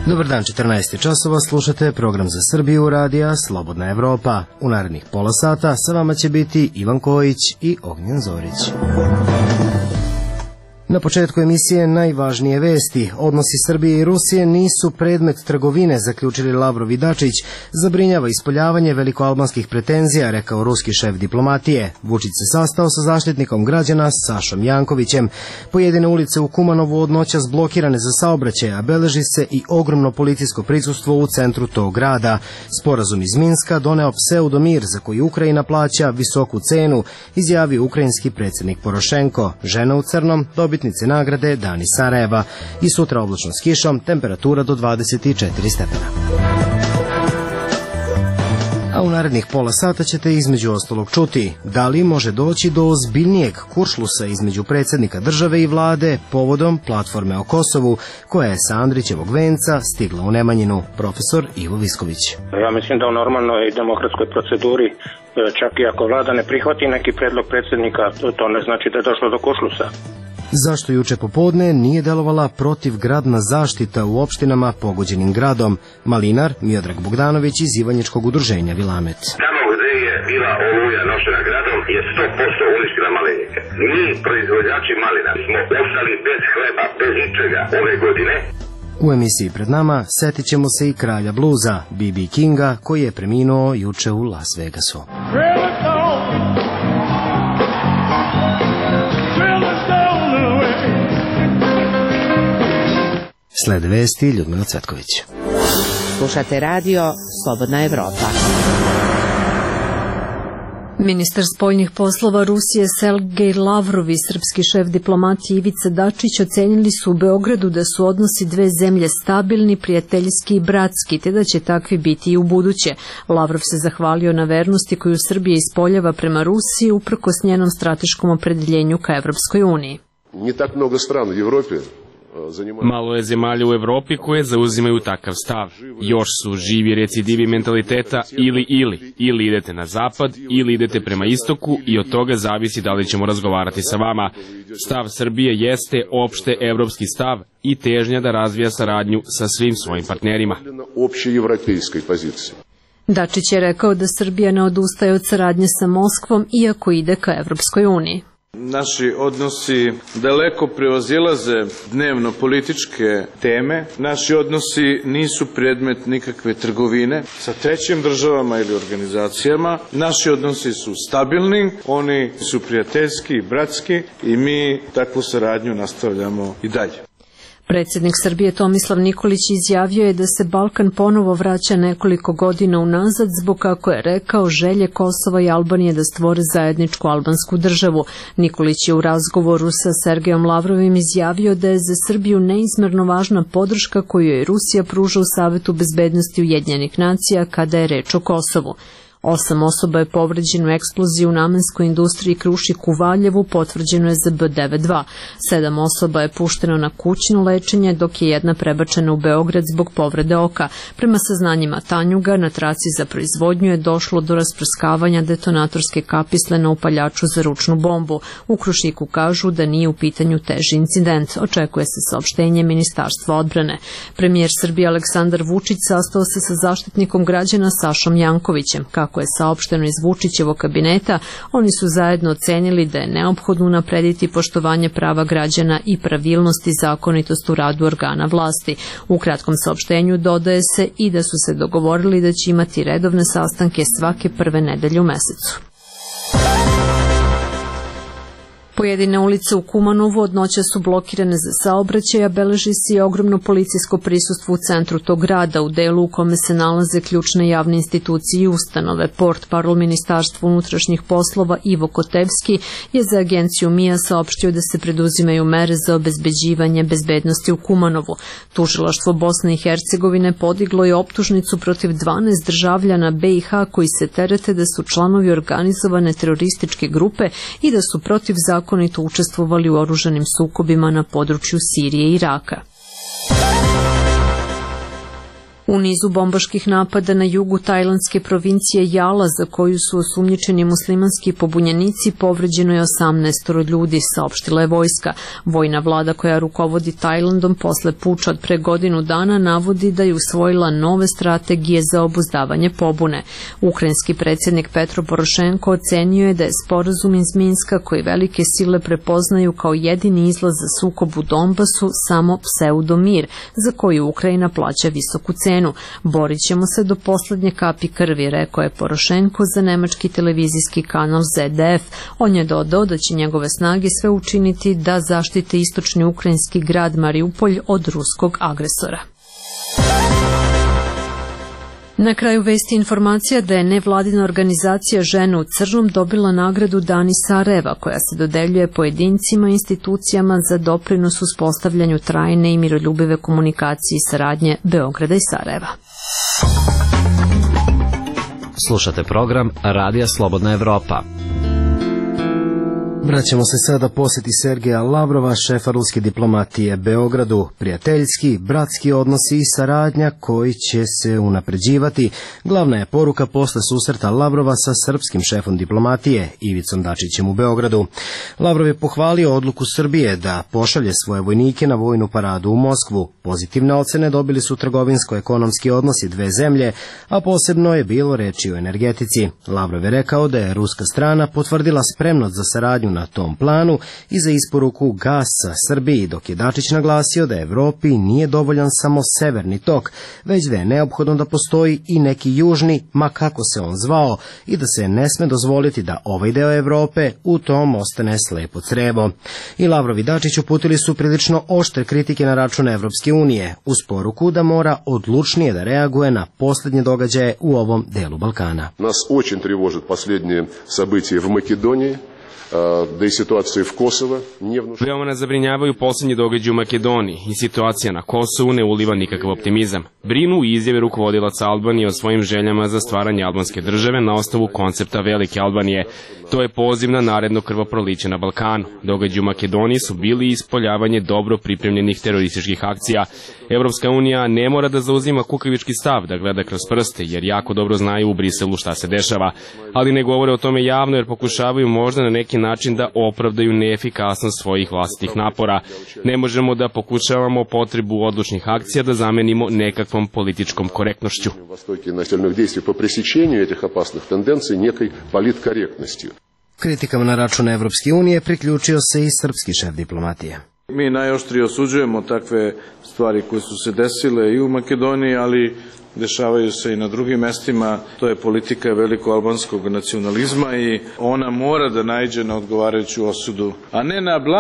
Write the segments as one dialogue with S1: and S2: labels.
S1: Dobar dan, 14 časova, slušate program za Srbiju radija Slobodna Evropa. U narednih pola sata sa vama će biti Ivan Kojić i Ognjen Zorić. Na početku emisije najvažnije vesti. Odnosi Srbije i Rusije nisu predmet trgovine, zaključili Lavrov i Dačić. Zabrinjava ispoljavanje velikoalbanskih pretenzija, rekao ruski šef diplomatije. Vučić se sastao sa zaštitnikom građana Sašom Jankovićem. Pojedine ulice u Kumanovu od noćas blokirane za saobraćaj, a beleži se i ogromno policijsko prisustvo u centru tog grada. Sporazum iz Minska doneo pseudomir za koji Ukrajina plaća visoku cenu, izjavio ukrajinski predsjednik Porošenko. Žena u crnom dobitnice nagrade Dani Sarajeva. I sutra oblačno s kišom, temperatura do 24 stepena. A u narednih pola sata ćete između ostalog čuti da li može doći do ozbiljnijeg kuršlusa između predsjednika države i vlade povodom platforme o Kosovu, koja je sa Andrićevog venca stigla u Nemanjinu. Profesor Ivo Visković.
S2: Ja mislim da u normalnoj demokratskoj proceduri, čak i ako vlada ne prihvati neki predlog predsjednika, to ne znači da je došlo do kuršlusa.
S1: Zašto juče popodne nije delovala protivgradna zaštita u opštinama pogođenim gradom? Malinar Miodrag Bogdanović iz Ivanjičkog udruženja Vilamet.
S3: Tamo gde je bila oluja nošena gradom je 100% uništila malinike. Mi, proizvođači malina, smo ostali bez hleba, bez ničega ove godine.
S1: U emisiji pred nama setit ćemo se i kralja bluza, B.B. Kinga, koji je preminuo juče u Las Vegasu. Slede vesti, Ljudmila Cvetković.
S4: Slušate radio Slobodna Evropa.
S5: Ministar spoljnih poslova Rusije Sergej Lavrov i srpski šef diplomatije Ivica Dačić ocenili su u Beogradu da su odnosi dve zemlje stabilni, prijateljski i bratski, te da će takvi biti i u buduće. Lavrov se zahvalio na vernosti koju Srbija ispoljava prema Rusiji uprkos njenom strateškom opredeljenju ka Evropskoj uniji.
S6: Не так много стран в Европе.
S7: Malo je zemalja u Evropi koje zauzimaju takav stav. Još su živi recidivi mentaliteta ili idete na zapad ili idete prema istoku i od toga zavisi da li ćemo razgovarati sa vama. Stav Srbije jeste opšte evropski stav i težnja da razvija saradnju sa svim svojim partnerima.
S5: Dačić je rekao da Srbija ne odustaje od saradnje sa Moskvom iako ide ka Evropskoj uniji.
S8: Naši odnosi daleko prevazilaze dnevno političke teme. Naši odnosi nisu predmet nikakve trgovine sa trećim državama ili organizacijama. Naši odnosi su stabilni, oni su prijateljski i bratski i mi takvu saradnju nastavljamo i dalje.
S5: Predsjednik Srbije Tomislav Nikolić izjavio je da se Balkan ponovo vraća nekoliko godina unazad zbog, kako je rekao, želje Kosova i Albanije da stvore zajedničku albansku državu. Nikolić je u razgovoru sa Sergejom Lavrovim izjavio da je za Srbiju neizmerno važna podrška koju je Rusija pruža u Savetu bezbednosti Ujedinjenih nacija kada je reč o Kosovu. 8 osoba je povređeno u eksploziji u namenskoj industriji Krušik u Valjevu, potvrđeno je za B92. 7 osoba je pušteno na kućno lečenje, dok je jedna prebačena u Beograd zbog povrede oka. Prema saznanjima Tanjuga, na traci za proizvodnju je došlo do rasprskavanja detonatorske kapisle na upaljaču za ručnu bombu. U Krušiku kažu da nije u pitanju teži incident. Očekuje se saopštenje Ministarstva odbrane. Premijer Srbije Aleksandar Vučić sastao se sa zaštitnikom građana Sašom Jankovićem. Kako je saopšteno iz Vučićevog kabineta, oni su zajedno ocenili da je neophodno unaprediti poštovanje prava građana i pravilnost i zakonitost u radu organa vlasti. U kratkom saopštenju dodaje se i da su se dogovorili da će imati redovne sastanke svake prve nedelje u mesecu. Pojedine ulice u Kumanovu od noća su blokirane za saobraćaj, a beleži se i ogromno policijsko prisustvo u centru tog grada, u delu u kome se nalaze ključne javne institucije i ustanove. Portparol Ministarstva unutrašnjih poslova Ivo Kotevski je za agenciju MIA saopštio da se preduzimaju mere za obezbeđivanje bezbednosti u Kumanovu. Tužilaštvo Bosne i Hercegovine podiglo je optužnicu protiv 12 državljana BiH koji se terete da su članovi organizovane terorističke grupe i da su protiv zakonito učestvovali u oružanim sukobima na području Sirije i Iraka. U nizu bombaških napada na jugu tajlandske provincije Jala, za koju su osumnjičeni muslimanski pobunjenici, povređeno je 18 ljudi, saopštila je vojska. Vojna vlada koja rukovodi Tajlandom posle puča od pre godinu dana navodi da je usvojila nove strategije za obuzdavanje pobune. Ukrajinski predsjednik Petro Porošenko ocenio je da je sporazum iz Minska, koji velike sile prepoznaju kao jedini izlaz za sukob u Donbasu, samo pseudomir, za koji Ukrajina plaća visoku cenu. Borit ćemo se do poslednje kapi krvi, rekao je Porošenko za nemački televizijski kanal ZDF. On je dodao da će njegove snage sve učiniti da zaštite istočni ukrajinski grad Mariupolj od ruskog agresora. Na kraju vesti informacija da je nevladina organizacija Žene u crnom dobila nagradu Dani Sarajeva, koja se dodeljuje pojedincima i institucijama za doprinos uspostavljanju trajne i miroljubive komunikacije i saradnje Beograda i Sarajeva.
S9: Slušate program Radija Slobodna Evropa.
S1: Vraćamo se sada posjeti Sergeja Lavrova, šefa ruske diplomatije Beogradu. Prijateljski, bratski odnosi i saradnja koji će se unapređivati. Glavna je poruka posle susreta Lavrova sa srpskim šefom diplomatije Ivicom Dačićem u Beogradu. Lavrov je pohvalio odluku Srbije da pošalje svoje vojnike na vojnu paradu u Moskvu. Pozitivne ocene dobili su trgovinsko-ekonomski odnosi dve zemlje, a posebno je bilo reči o energetici. Lavrov je rekao da je ruska strana potvrdila spremnost za saradnju na tom planu i za isporuku gasa Srbiji, dok je Dačić naglasio da Evropi nije dovoljan samo severni tok, već da je neophodno da postoji i neki južni, ma kako se on zvao, i da se ne sme dozvoliti da ovaj deo Evrope u tom ostane slepo crevo. I Lavrov i Dačić uputili su prilično oštre kritike na račun Evropske unije, uz poruku da mora odlučnije da reaguje na posljednje događaje u ovom delu Balkana.
S6: Nas очень тревожат последние события в Македонии. Da i situacija v Kosovo nije vnušena.
S7: Veoma nas zabrinjavaju posljednji događaji u Makedoniji i situacija na Kosovu ne uliva nikakav optimizam. Brinu i izjave rukovodilaca Albanije o svojim željama za stvaranje albanske države na osnovu koncepta Velike Albanije. To je poziv na naredno krvoproliće na Balkanu. Događaji u Makedoniji su bili ispoljavanje dobro pripremljenih terorističkih akcija. Evropska unija ne mora da zauzima kukavički stav, da gleda kroz prste, jer jako dobro znaju u Briselu šta se dešava, ali ne govore o tome javno jer pokušavaju možda na neki način da opravdaju neefikasnost svojih vlastitih napora. Ne možemo da pokušavamo potrebu odlučnih akcija da zamenimo nekakvom političkom korektnošću.
S1: Kritikama na račun Evropske unije priključio se i srpski šef diplomatije.
S8: Mi najoštrije osuđujemo takve stvari koje su se desile i u Makedoniji, ali dešavaju se i na drugim mestima. To je politika veliko-albanskog nacionalizma i ona mora da naiđe na odgovarajuću osudu, a ne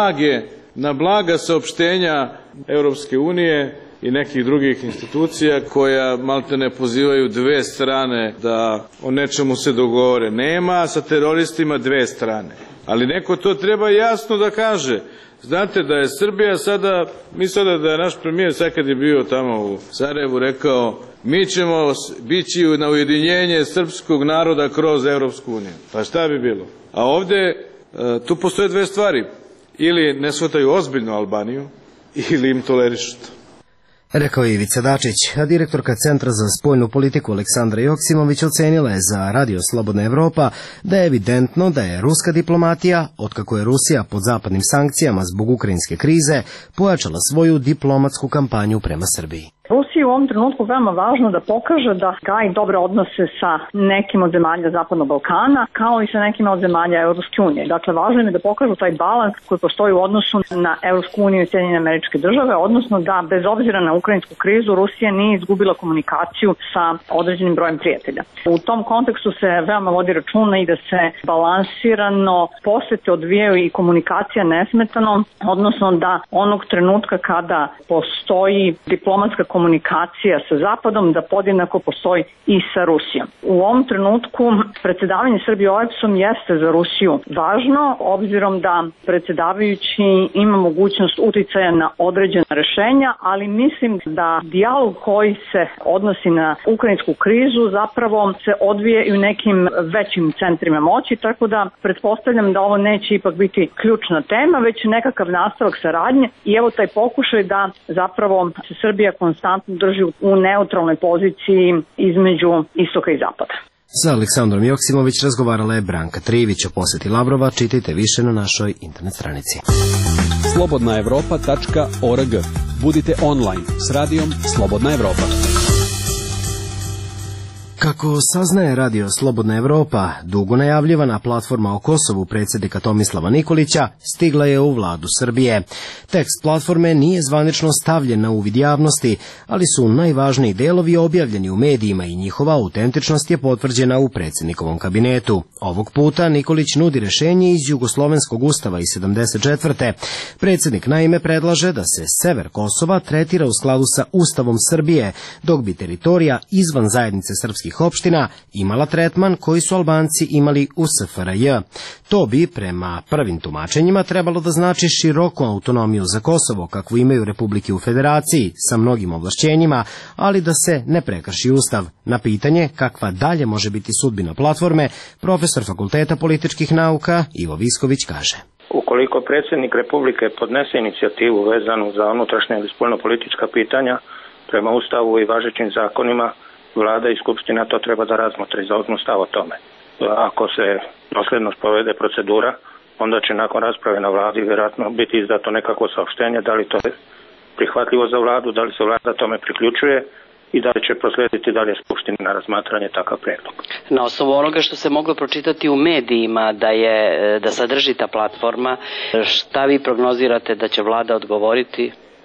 S8: na blaga saopštenja Evropske unije i nekih drugih institucija koja maltene pozivaju dve strane da o nečemu se dogovore. Nema sa teroristima dve strane, ali neko to treba jasno da kaže. Znate da je Srbija sada, mi sada da je naš premijer sad kad je bio tamo u Sarajevu rekao mi ćemo bići na ujedinjenje srpskog naroda kroz Evropsku uniju. Pa šta bi bilo? A ovde tu postoje dve stvari. Ili ne shvataju ozbiljno Albaniju ili im tolerišu to.
S1: Rekao je Ivica Dačić, a direktorka Centra za spoljnu politiku Aleksandra Joksimović ocenila je za Radio Slobodna Evropa da je evidentno da je ruska diplomatija, otkako je Rusija pod zapadnim sankcijama zbog ukrajinske krize, pojačala svoju diplomatsku kampanju prema Srbiji.
S10: Rusiji u ovom trenutku veoma važno da pokaže da gaji dobre odnose sa nekim od zemalja Zapadnog Balkana, kao i sa nekima od zemalja Evropske unije. Dakle, važno je da pokažu taj balans koji postoji u odnosu na Evropsku uniju i Sjedinjene Američke Države, odnosno da bez obzira na ukrajinsku krizu Rusija nije izgubila komunikaciju sa određenim brojem prijatelja. U tom kontekstu se veoma vodi računa i da se balansirano posete odvijaju i komunikacija nesmetano, odnosno da onog trenutka kada postoji diplomatska komunikacija sa Zapadom, da podjednako postoji i sa Rusijom. U ovom trenutku predsjedavanje Srbije OEBS-om jeste za Rusiju važno, obzirom da predsjedavajući ima mogućnost uticaja na određena rešenja, ali mislim da dijalog koji se odnosi na ukrajinsku krizu zapravo se odvije i u nekim većim centrima moći, tako da pretpostavljam da ovo neće ipak biti ključna tema, već nekakav nastavak saradnje i evo taj pokušaj da zapravo se Srbija konstantno konstantno drži u neutralnoj poziciji između istoka i zapada.
S1: Sa Aleksandrom Joksimović razgovarala je Branka Trivić. O poseti Lavrova čitajte više na našoj internet stranici.
S11: slobodnaevropa.org. Budite online s radijom Slobodna Evropa.
S1: Kako saznaje radio Slobodna Evropa, dugo najavljivana platforma o Kosovu predsjednika Tomislava Nikolića stigla je u vladu Srbije. Tekst platforme nije zvanično stavljen na uvid javnosti, ali su najvažniji delovi objavljeni u medijima i njihova autentičnost je potvrđena u predsjednikovom kabinetu. Ovog puta Nikolić nudi rješenje iz Jugoslovenskog ustava iz 74. Predsjednik naime predlaže da se sever Kosova tretira u skladu sa Ustavom Srbije, dok bi teritorija izvan zajednice srpskih opština imala tretman koji su Albanci imali u SFRJ. To bi, prema prvim tumačenjima, trebalo da znači široku autonomiju za Kosovo, kakvu imaju republike u federaciji, sa mnogim ovlašćenjima, ali da se ne prekrši Ustav. Na pitanje kakva dalje može biti sudbina platforme, profesor Fakulteta političkih nauka Ivo Visković kaže.
S2: Ukoliko predsjednik Republike podnese inicijativu vezanu za unutrašnje ili spoljnopolitička pitanja, prema Ustavu i važećim zakonima, Vlada i Skupština to treba da razmotre i zauzmu stav o tome. Ako se dosljedno sprovede procedura, onda će nakon rasprave na Vladi vjerojatno biti izdato nekakvo saopštenje, da li to je prihvatljivo za Vladu, da li se Vlada tome priključuje i da li će proslijediti dalje Skupštini na razmatranje takav prijedlog.
S12: Na osnovu onoga što se moglo pročitati u medijima da sadrži ta platforma, šta vi prognozirate da će Vlada odgovoriti?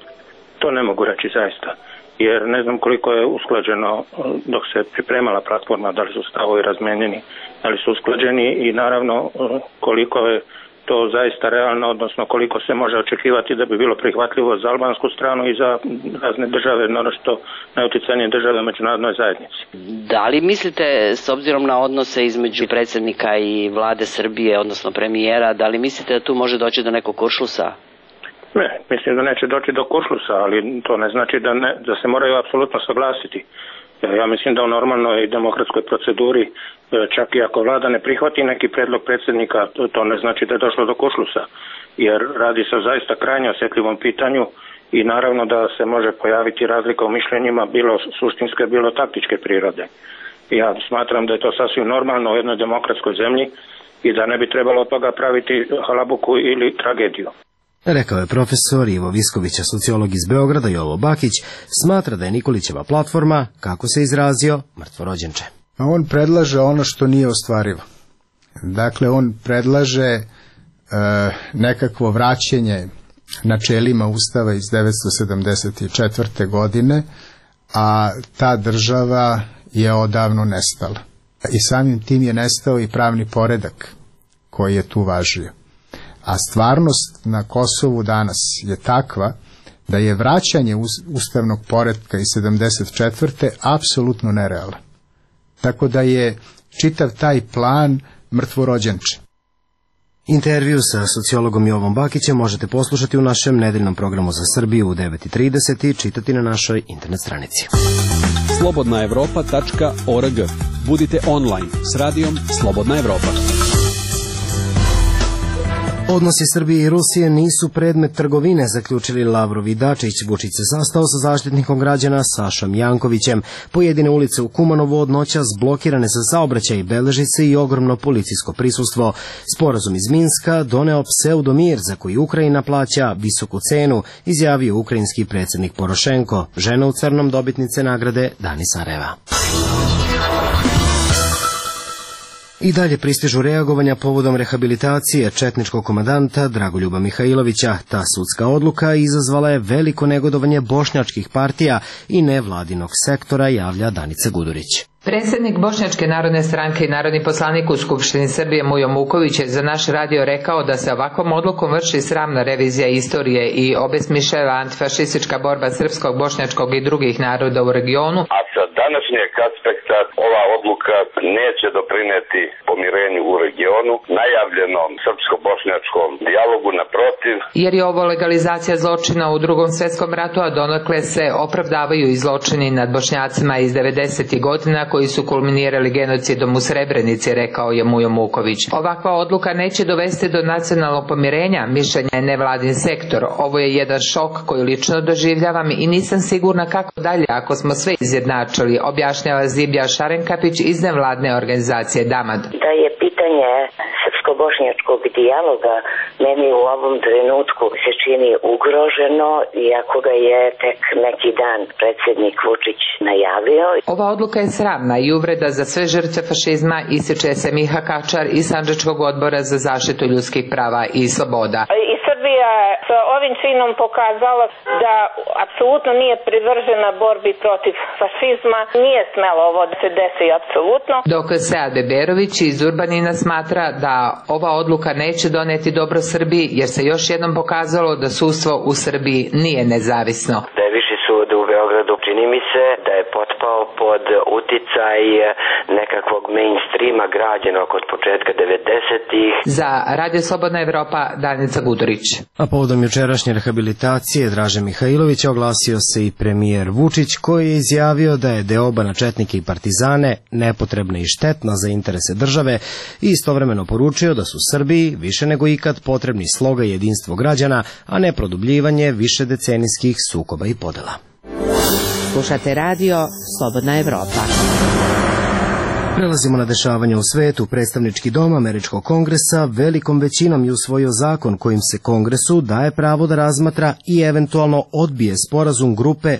S2: To ne mogu reći zaista. Jer ne znam koliko je usklađeno dok se pripremala platforma, da li su stavovi razmenjeni, da li su usklađeni i naravno koliko je to zaista realno, odnosno koliko se može očekivati da bi bilo prihvatljivo za albansku stranu i za razne države, naročito najuticajnije države u međunarodnoj zajednici.
S12: Da li mislite, s obzirom na odnose između predsjednika i vlade Srbije, odnosno premijera, da li mislite da tu može doći do nekog kuršlusa?
S2: Ne, mislim da neće doći do kuršlusa, ali to ne znači da se moraju apsolutno saglasiti. Ja mislim da u normalnoj demokratskoj proceduri, čak i ako vlada ne prihvati neki predlog predsjednika, to ne znači da je došlo do kuršlusa, jer radi se o zaista krajnje osjetljivom pitanju i naravno da se može pojaviti razlika u mišljenjima, bilo suštinske, bilo taktičke prirode. Ja smatram da je to sasvim normalno u jednoj demokratskoj zemlji i da ne bi trebalo od toga praviti halabuku ili tragediju.
S1: Rekao je profesor Ivo Visković, a sociolog iz Beograda Jovo Bakić smatra da je Nikolićeva platforma, kako se izrazio, mrtvorođenče.
S13: On predlaže ono što nije ostvarivo. Dakle, on predlaže nekakvo vraćanje načelima Ustava iz 1974. godine, a ta država je odavno nestala. I samim tim je nestao i pravni poredak koji je tu važio. A stvarnost na Kosovu danas je takva da je vraćanje ustavnog poretka iz 74. apsolutno nerealan. Tako da je čitav taj plan mrtvorođenče.
S1: Intervju sa sociologom Jovom Bakićem možete poslušati u našem nedeljnom programu za Srbiju u 9:30 i čitati na našoj internet stranici.
S11: slobodnaevropa.org. Budite online s radijom Slobodna Evropa.
S1: Odnosi Srbije i Rusije nisu predmet trgovine, zaključili Lavrov i Dačić. Vučić se sastao sa zaštitnikom građana Sašom Jankovićem. Pojedine ulice u Kumanovu od noćas blokirane za saobraćaj, beležice i ogromno policijsko prisustvo. Sporazum iz Minska doneo pseudomir za koji Ukrajina plaća visoku cenu, izjavio ukrajinski predsjednik Porošenko. Žena u crnom dobitnice nagrade Dani Sarajeva. I dalje pristižu reagovanja povodom rehabilitacije četničkog komandanta Dragoljuba Mihajlovića. Ta sudska odluka izazvala je veliko negodovanje bošnjačkih partija i nevladinog sektora, javlja Danica Gudurić.
S14: Predsjednik Bošnjačke narodne stranke i narodni poslanik u Skupštini Srbije Mujo Muković je za naš radio rekao da se ovakvom odlukom vrši sramna revizija istorije i obesmišljava antifašistička borba srpskog, bošnjačkog i drugih naroda u regionu.
S3: A sa današnjeg aspekta da ova odluka neće doprineti pomirenju u regionu, najavljenom srpsko-bošnjačkom dijalogu, naprotiv.
S14: Jer je ovo legalizacija zločina u Drugom svetskom ratu, a donekle se opravdavaju i zločini nad Bošnjacima iz 90. godina koji su kulminirali genocidom u Srebrenici, rekao je Mujo Muković. Ovakva odluka neće dovesti do nacionalnog pomirenja, mišljenja je nevladin sektor. Ovo je jedan šok koji lično doživljavam i nisam sigurna kako dalje ako smo sve izjednačili, objašnjava Zibija Šarenkapić iz nevladne organizacije Damad.
S15: Da je pitanje srpsko-bošnjačkog dijaloga meni u ovom trenutku se čini ugroženo, iako ga je tek neki dan predsjednik Vučić najavio.
S14: Ova odluka je sramna i uvreda za sve žrtve fašizma, ističe se Miha Kačar iz Sandžačkog odbora za zaštitu ljudskih prava i sloboda.
S16: I Srbija je sa ovim činom pokazala da apsolutno nije privržena borbi protiv fašizma, nije smelo ovo da se desi apsolutno.
S14: Dok Sead Beberović iz Urbanina smatra da ova odluka neće doneti dobro Srbiji, jer se još jednom pokazalo da sudstvo u Srbiji nije nezavisno.
S15: Da je Viši sud u Beogradu, čini mi se da je potpao pod uticaj nekakvog mainstreama građenog od početka 90-ih.
S14: Za Radio Slobodna Evropa, Danica Gudurić.
S1: A povodom jučerašnje rehabilitacije Draže Mihajlovića oglasio se i premijer Vučić, koji je izjavio da je deoba na četnike i partizane nepotrebna i štetna za interese države i istovremeno poručio da su Srbiji više nego ikad potrebni sloga i jedinstvo građana, a ne produbljivanje višedecenijskih sukoba i podela.
S4: Slušate radio Slobodna Evropa.
S1: Prelazimo na dešavanje u svetu. Predstavnički dom Američkog kongresa velikom većinom je usvojio zakon kojim se kongresu daje pravo da razmatra i eventualno odbije sporazum grupe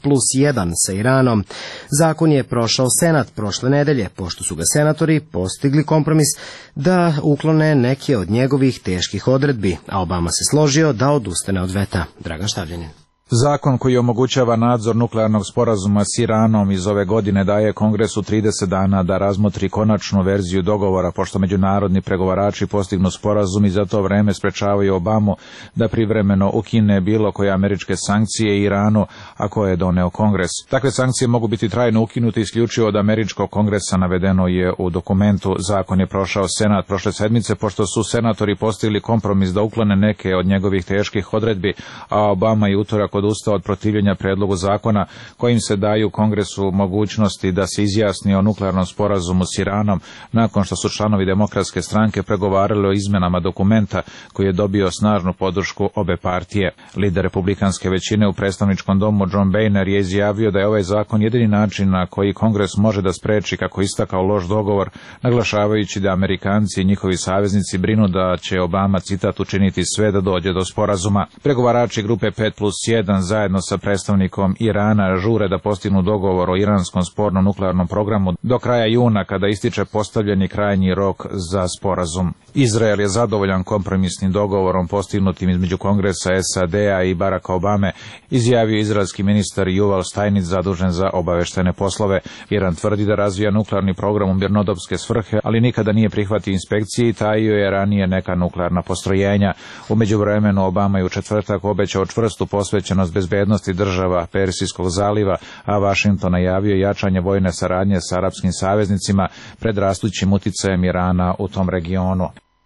S1: 5+1 sa Iranom. Zakon je prošao Senat prošle nedelje, pošto su ga senatori postigli kompromis da uklone neke od njegovih teških odredbi, a Obama se složio da odustane od veta. Dragan Štavljanin.
S17: Zakon koji omogućava nadzor nuklearnog sporazuma s Iranom iz ove godine daje Kongresu 30 dana da razmotri konačnu verziju dogovora, pošto međunarodni pregovarači postignu sporazum i za to vreme sprečavaju Obamu da privremeno ukine bilo koje američke sankcije Iranu, a koje je doneo Kongres. Takve sankcije mogu biti trajno ukinute isključivo od američkog kongresa, navedeno je u dokumentu. Zakon je prošao Senat prošle sedmice, pošto su senatori postigli kompromis da uklone neke od njegovih teških odredbi, a Obama je utorak odustao od protivljenja predlogu zakona kojim se daju Kongresu mogućnosti da se izjasni o nuklearnom sporazumu s Iranom nakon što su članovi Demokratske stranke pregovarali o izmenama dokumenta koji je dobio snažnu podršku obe partije. Lider republikanske većine u predstavničkom domu John Boehner je izjavio da je ovaj zakon jedini način na koji Kongres može da spreči, kako istakao, loš dogovor, naglašavajući da Amerikanci i njihovi saveznici brinu da će Obama, citat, učiniti sve da dođe do sporazuma. Pregovarači grupe 5+1 zajedno sa predstavnikom Irana žure da postignu dogovor o iranskom spornom nuklearnom programu do kraja juna, kada ističe postavljeni krajnji rok za sporazum. Izrael je zadovoljan kompromisnim dogovorom postignutim između Kongresa SAD-a i Baracka Obame, izjavio izraelski ministar Yuval Steinitz zadužen za obaveštene poslove. Iran tvrdi da razvija nuklearni program u mirnodopske svrhe, ali nikada nije prihvatio inspekcije i tajio je ranije neka nuklearna postrojenja. U međuvremenu Obama je u četvrtak obećao čvrstu posvećenost bezbednosti država Persijskog zaliva, a Washington najavio jačanje vojne saradnje sa arapskim saveznicima pred rastućim uticajem Irana u tom regionu.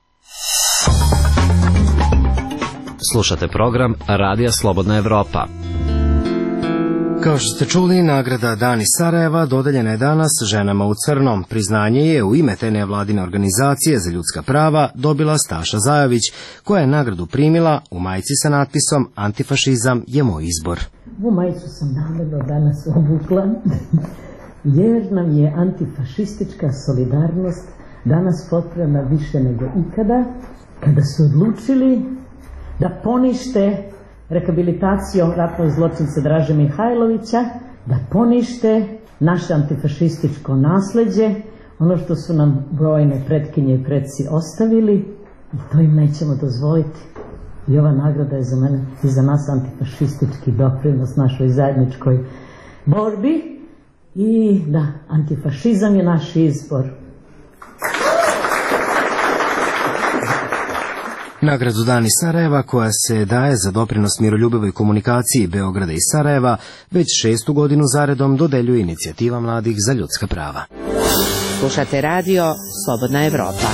S9: Slušate program Radija Slobodna Evropa.
S1: Kao što ste čuli, nagrada Dan iz Sarajeva dodeljena je danas ženama u crnom. Priznanje je u ime te nevladine organizacije za ljudska prava dobila Staša Zajović, koja je nagradu primila u majici sa natpisom "Antifašizam je moj izbor".
S18: Ovu majicu sam namerno danas obukla, jer nam je antifašistička solidarnost danas potrebna više nego ikada, kada su odlučili da ponište rehabilitacijom ratnog zločinca Draže Mihajlovića, da ponište naše antifašističko nasleđe, ono što su nam brojne pretkinje i preci ostavili, i to im nećemo dozvoliti. I ova nagrada je za mene i za nas antifašistički doprinos našoj zajedničkoj borbi, i da, antifašizam je naš izbor.
S1: Nagradu Dani Sarajeva, koja se daje za doprinos miroljubivoj komunikaciji Beograda i Sarajeva, već 6. godinu zaredom dodeljuje Inicijativa mladih za ljudska prava.
S4: Slušate radio Slobodna Evropa.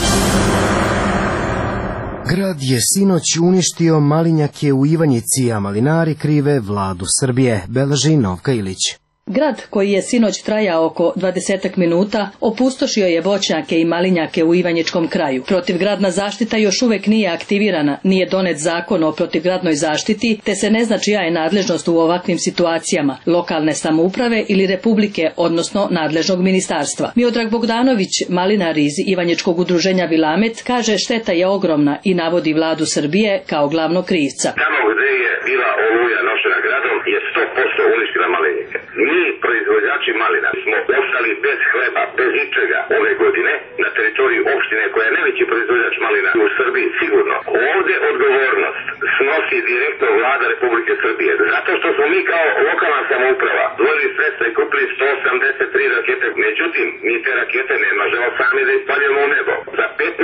S1: Grad je sinoć uništio malinjake u Ivanjici, a malinari krive vladu Srbije, beleži Novka Ilić.
S19: Grad, koji je sinoć trajao oko 20 minuta, opustošio je voćnjake i malinjake u Ivanjičkom kraju. Protivgradna zaštita još uvek nije aktivirana, nije donet zakon o protivgradnoj zaštiti, te se ne zna čija je nadležnost u ovakvim situacijama, lokalne samouprave ili republike, odnosno nadležnog ministarstva. Miodrag Bogdanović, malinar iz Ivanjičkog udruženja Vilamet, kaže šteta je ogromna i navodi vladu Srbije kao glavnog krivca.
S3: Tamo gde je bila oluja nošena gradom je 100% uništila malinike. Mi, proizvođači malina, smo ostali bez hleba, bez ničega ove godine na teritoriji opštine koja je najveći proizvođač malina u Srbiji, sigurno. Ovde odgovornost snosi direktno vlada Republike Srbije. Zato što smo mi kao lokalna samouprava dvojili sredstva i kupili 183 rakete. Međutim, mi te rakete ne možemo sami da ispaljamo u nebo. Za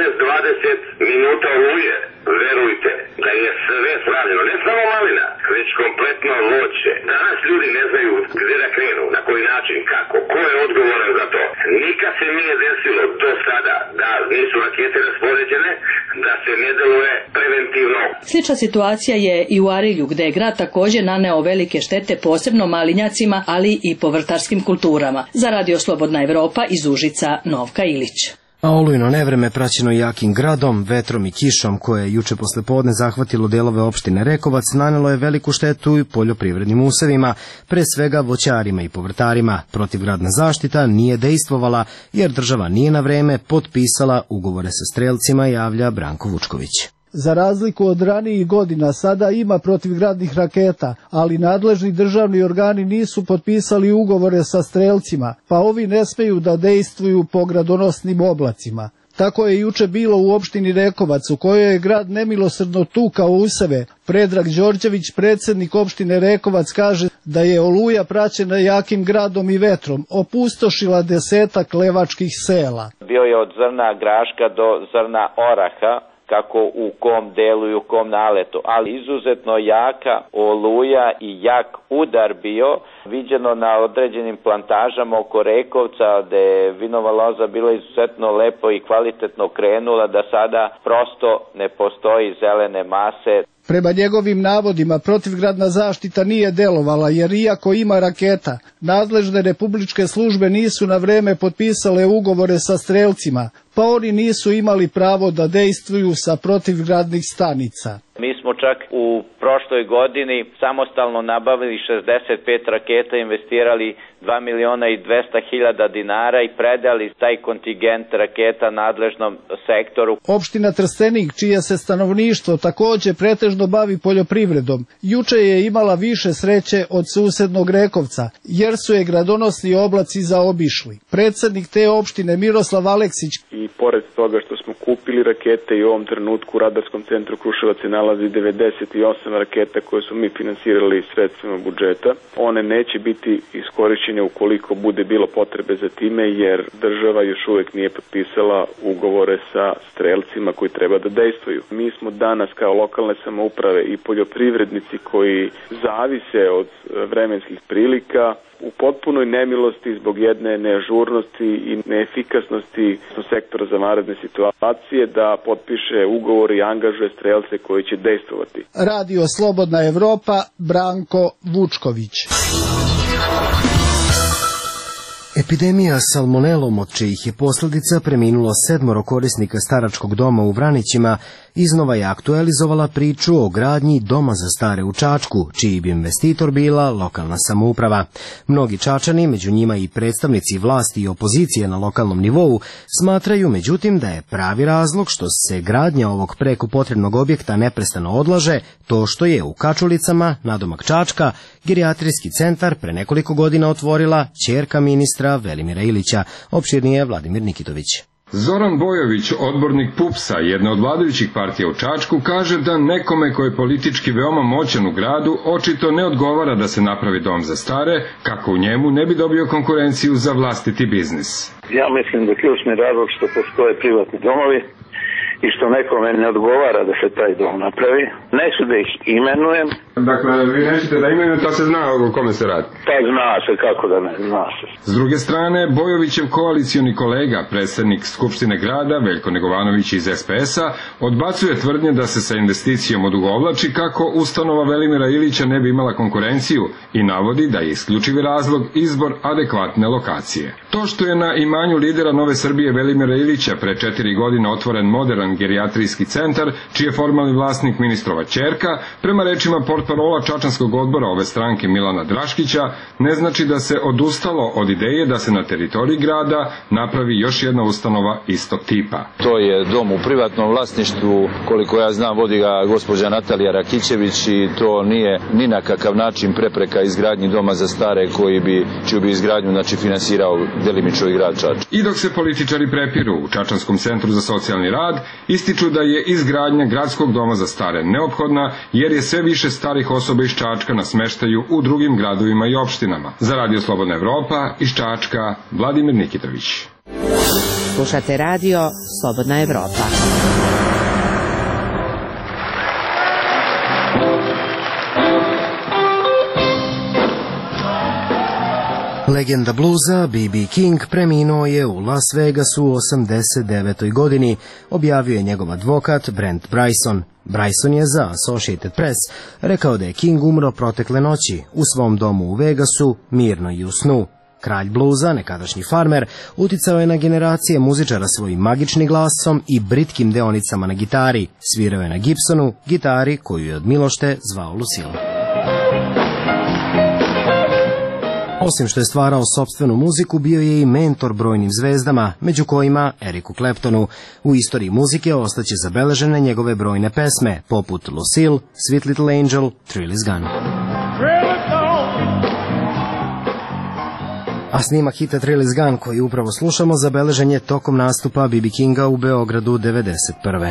S3: 15-20 minuta oluje, verujte, da je sve slavljeno. Ne samo malina, već kompletno voće. Danas ljudi ne znaju gde da krenu, na koji način, kako, ko je odgovoran za to. Nikad se nije desilo do sada da nisu rakete raspoređene, da se ne deluje preventivno.
S19: Slična situacija je i u Arilju, gde je grad takođe naneo velike štete posebno malinjacima, ali i povrtarskim kulturama. Za Radio Slobodna Evropa iz Užica, Novka Ilić.
S1: A olujno nevreme, praćeno jakim gradom, vetrom i kišom, koje je juče posle podne zahvatilo delove opštine Rekovac, nanelo je veliku štetu i poljoprivrednim usevima, pre svega voćarima i povrtarima. Protivgradna zaštita nije dejstvovala, jer država nije na vreme potpisala ugovore sa strelcima, javlja Branko Vučković.
S20: Za razliku od ranijih godina, sada ima protivgradnih raketa, ali nadležni državni organi nisu potpisali ugovore sa strelcima, pa ovi ne smeju da dejstvuju po gradonosnim oblacima. Tako je juče bilo u opštini Rekovac, u kojoj je grad nemilosrdno tukao useve. Predrag Đorđević, predsednik opštine Rekovac, kaže da je oluja praćena jakim gradom i vetrom opustošila 10 levačkih sela.
S21: Bio je od zrna graška do zrna oraha, kako u kom delu i u kom naletu, ali izuzetno jaka oluja i jak udar bio, viđeno na određenim plantažama oko Rekovca, gde je vinova loza bila izuzetno lepo i kvalitetno krenula, da sada prosto ne postoji zelene mase.
S20: Prema njegovim navodima, protivgradna zaštita nije delovala, jer iako ima raketa, nadležne republičke službe nisu na vreme potpisale ugovore sa strelcima, pa oni nisu imali pravo da dejstvuju sa protivgradnih stanica.
S21: Mi smo čak u prošloj godini samostalno nabavili 65 raketa, investirali 2.200.000 dinara i predali taj kontingent raketa nadležnom sektoru.
S20: Opština Trstenik, čije se stanovništvo takođe pretežno bavi poljoprivredom, juče je imala više sreće od susednog Rekovca, jer su je gradonosni oblaci zaobišli. Predsednik te opštine Miroslav Aleksić:
S22: I pored toga što smo kupili rakete i u ovom trenutku u Radarskom centru Kruševac se nalazi 98 raketa koje smo mi finansirali sredstvima budžeta. One neće biti iskorišćene ukoliko bude bilo potrebe za time, jer država još uvek nije potpisala ugovore sa strelcima koji treba da dejstvuju. Mi smo danas kao lokalne samouprave i poljoprivrednici koji zavise od vremenskih prilika u potpunoj nemilosti zbog jedne neažurnosti i neefikasnosti sektora za vanredne situacije da potpiše ugovor i angažuje strelce koji će dejstvovati.
S20: Radio Slobodna Evropa, Branko Vučković.
S1: Epidemija salmonelom, od čijih je posledica preminulo 7 korisnika staračkog doma u Vranićima, iznova je aktualizovala priču o gradnji doma za stare u Čačku, čiji bi investitor bila lokalna samouprava. Mnogi Čačani, među njima i predstavnici vlasti i opozicije na lokalnom nivou, smatraju međutim da je pravi razlog što se gradnja ovog preko potrebnog objekta neprestano odlaže to što je u Kačulicama, nadomak Čačka, gerijatrijski centar pre nekoliko godina otvorila ćerka ministra Velimira Ilića, opširnije Vladimir Nikitović.
S23: Zoran Bojović, odbornik PUPS-a, jedna od vladajućih partija u Čačku, kaže da nekome ko je politički veoma moćan u gradu očito ne odgovara da se napravi dom za stare, kako u njemu ne bi dobio konkurenciju za vlastiti biznis.
S24: Ja mislim da ključni razlog što postoje privatni domovi
S5: i što nekome ne odgovara da se taj dom napravi. Neću da ih imenujem.
S23: Dakle, vi nećete da imenujete, a se zna o kome se radi?
S5: Pa zna se, kako da ne, zna se.
S23: S druge strane, Bojovićev koalicioni kolega, predsednik Skupštine grada, Veljko Negovanović iz SPS-a, odbacuje tvrdnje da se sa investicijom odugovlači kako ustanova Velimira Ilića ne bi imala konkurenciju i navodi da je isključivi razlog izbor adekvatne lokacije. To što je na imanju lidera Nove Srbije Velimira Ilića pre 4 godine otvoren moderan gerijatrijski centar, čiji je formalni vlasnik ministrova ćerka, prema rečima portparola Čačanskog odbora ove stranke Milana Draškića, ne znači da se odustalo od ideje da se na teritoriji grada napravi još jedna ustanova istog tipa.
S6: To je dom u privatnom vlasništvu, koliko ja znam vodi ga gospođa Natalija Rakićević i to nije ni na kakav način prepreka izgradnji doma za stare čiju bi izgradnju finansirao delimično i grad Čačak.
S23: I dok se političari prepiru u Čačanskom centru za socijalni rad, ističu da je izgradnja gradskog doma za stare neophodna jer je sve više starih osoba iz Čačka na smeštaju u drugim gradovima i opštinama. Za Radio Slobodna Evropa iz Čačka, Vladimir Nikitović.
S4: Slušate Radio Slobodna Evropa.
S1: Legenda bluza B.B. King preminuo je u Las Vegasu u 89. godini, objavio je njegov advokat Brent Bryson. Bryson je za Associated Press rekao da je King umro protekle noći u svom domu u Vegasu, mirno i u snu. Kralj bluza, nekadašnji farmer, uticao je na generacije muzičara svojim magičnim glasom i britkim deonicama na gitari. Svirao je na Gibsonu, gitari koju je od milošte zvao Lucille. Osim što je stvarao sopstvenu muziku, bio je i mentor brojnim zvezdama, među kojima Ericu Claptonu. U istoriji muzike ostaće zabeležene njegove brojne pesme, poput Lucille, Sweet Little Angel, Thrill Is Gone. A snimak hita Thrill Is Gone, koji upravo slušamo, zabeležen je tokom nastupa B.B. Kinga u Beogradu 1991.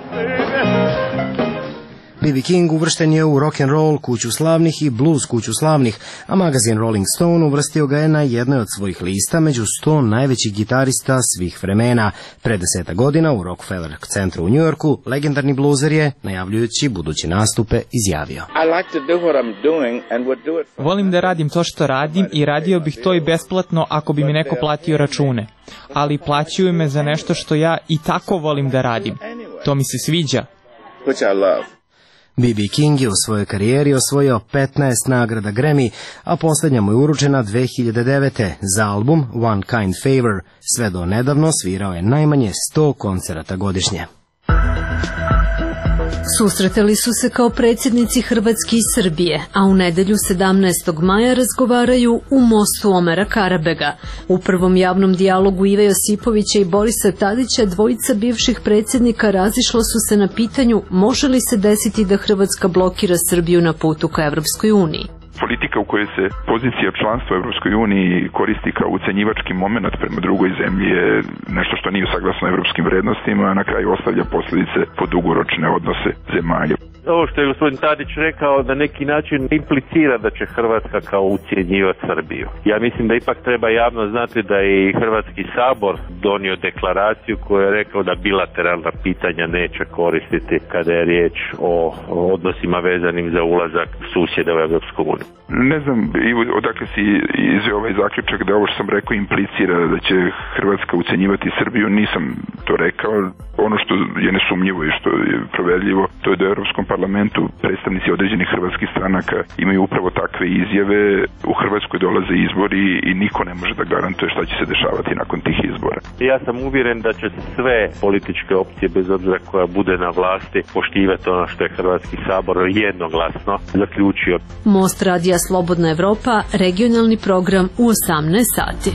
S1: B.B. King uvršten je u rock and roll kuću slavnih i blues kuću slavnih, a magazin Rolling Stone uvrstio ga je na jednoj od svojih lista među 100 najvećih gitarista svih vremena. Pre 10 godina u Rockefeller centru u Njujorku legendarni bluzer je, najavljujući buduće nastupe, izjavio:
S7: Volim da radim to što radim i radio bih to i besplatno ako bi mi neko platio račune, ali plaćaju me za nešto što ja i tako volim da radim. To mi se sviđa.
S1: B.B. King je u svojoj karijeri osvojio 15 nagrada Grammy, a posljednja mu je uručena 2009. za album One Kind Favor. Sve do nedavno svirao je najmanje 100 koncerata godišnje.
S24: Susretali su se kao predsjednici Hrvatske i Srbije, a u nedelju 17. maja razgovaraju u mostu Omera Karabega. U prvom javnom dijalogu Ive Josipovića i Borisa Tadića dvojica bivših predsjednika razišla su se na pitanju može li se desiti da Hrvatska blokira Srbiju na putu ka Evropskoj uniji.
S25: Politika u kojoj se pozicija članstva u Evropskoj uniji koristi kao ucenjivački moment prema drugoj zemlji je nešto što nije saglasno evropskim vrednostima, a na kraju ostavlja posljedice po dugoročne odnose zemalja.
S26: Ovo što je gospodin Tadić rekao na neki način implicira da će Hrvatska kao ucjenjivati Srbiju. Ja mislim da ipak treba javno znati da je i Hrvatski sabor donio deklaraciju koja je rekao da bilateralna pitanja neće koristiti kada je riječ o odnosima vezanim za ulazak susjeda u Evropsku uniju.
S25: Ne znam odakle si izveo ovaj zaključak da ovo što sam rekao implicira da će Hrvatska ucjenjivati Srbiju, nisam to rekao. Ono što je nesumnjivo i što je proverljivo, to je da u Europskom parlamentu predstavnici određenih hrvatskih stranaka imaju upravo takve izjave. U Hrvatskoj dolaze izbori i niko ne može da garantuje šta će se dešavati nakon tih izbora.
S26: Ja sam uvjeren da će sve političke opcije, bez obzira koja bude na vlasti, poštivati ono što je Hrvatski sabor jednoglasno zaključio.
S24: Most Radija Slobodna Evropa, regionalni program u 18 sati.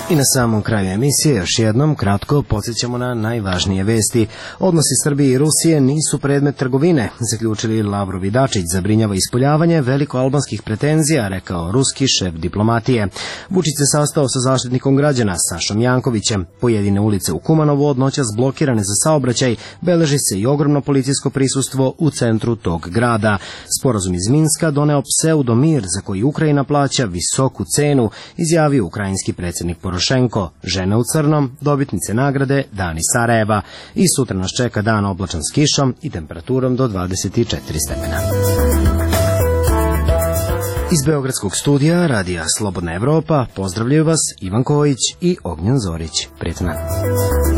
S1: I na samom kraju emisije još jednom kratko podsjećamo na najvažnije vesti. Odnosi Srbije i Rusije nisu predmet trgovine, zaključili Lavrov i Dačić, zabrinjava ispoljavanje velikoalbanskih pretenzija, rekao ruski šef diplomatije. Vučić se sastao sa zaštitnikom građana Sašom Jankovićem. Pojedine ulice u Kumanovu od noćas blokirane za saobraćaj, beleži se i ogromno policijsko prisustvo u centru tog grada. Sporazum iz Minska doneo pseudomir za koji Ukrajina plaća visoku cenu, izjavio ukrajinski predsjednik Porošenko. Žene u crnom, dobitnice nagrade Dani Sarajeva. I sutra nas čeka dan oblačan s kišom i temperaturom do 24 stepena. Iz Beogradskog studija Radija Slobodna Evropa pozdravljaju vas Ivan Kojić i Ognjen Zorić. Prijetan dan.